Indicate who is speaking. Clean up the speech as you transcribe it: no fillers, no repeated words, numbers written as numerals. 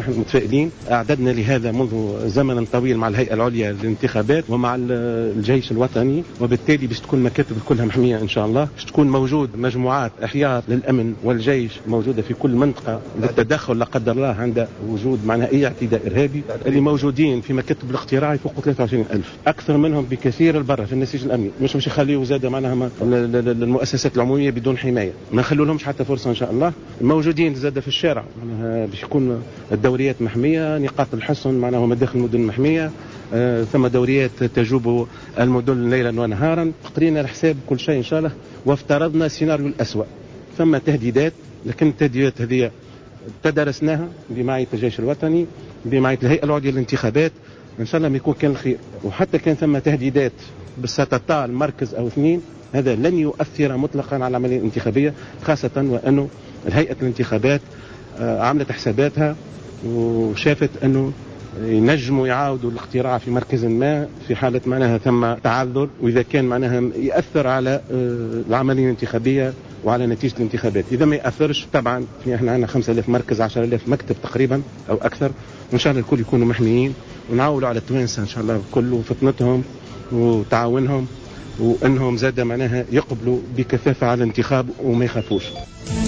Speaker 1: نحن متفائلين. أعددنا لهذا منذ زمن طويل مع الهيئة العليا للانتخابات ومع الجيش الوطني، وبالتالي باش تكون مكاتب كلها محمية إن شاء الله. باش تكون موجود مجموعات احياط للأمن والجيش موجودة في كل منطقة للتدخل لا قدر الله عند وجود معناها أي اعتداء إرهابي. اللي موجودين في مكاتب الاقتراع يفوقوا 23,000، أكثر منهم بكثير البرة في النسيج الأمني. مش يخليوا زاد معناها المؤسسات العمومية بدون حماية، ما نخلوا لهمش حتى فرصة إن شاء الله. موجودين زاد في الشارع معناها باش يكون الدوريات محمية، نقاط الحصن معناها مداخل المدن محمية، ثم دوريات تجوب المدن ليلا ونهارا. قرينا الحساب كل شيء إن شاء الله، وافترضنا السيناريو الأسوأ. ثم تهديدات، لكن التهديدات هذه تدرسناها بمعية الجيش الوطني بمعية الهيئة العليا للانتخابات، إن شاء الله ما يكون كان الخير. وحتى كان ثم تهديدات بالستطال مركز أو اثنين، هذا لن يؤثر مطلقا على العملية الانتخابية، خاصة وأنه الهيئة الانتخابات عملت حساباتها وشافت أنه ينجموا يعاودوا الاقتراع في مركز ما في حالة معناها ثم تعذر، وإذا كان معناها يأثر على العملية الانتخابية وعلى نتيجة الانتخابات. إذا ما يأثرش طبعا احنا عندنا 5,000 مركز، 10,000 مكتب تقريبا أو أكثر، وإن شاء الله الكل يكونوا محميين، ونعولوا على التوانسة إن شاء الله كله فطنتهم وتعاونهم، وأنهم زاد معناها يقبلوا بكثافة على الانتخاب وما يخافوش.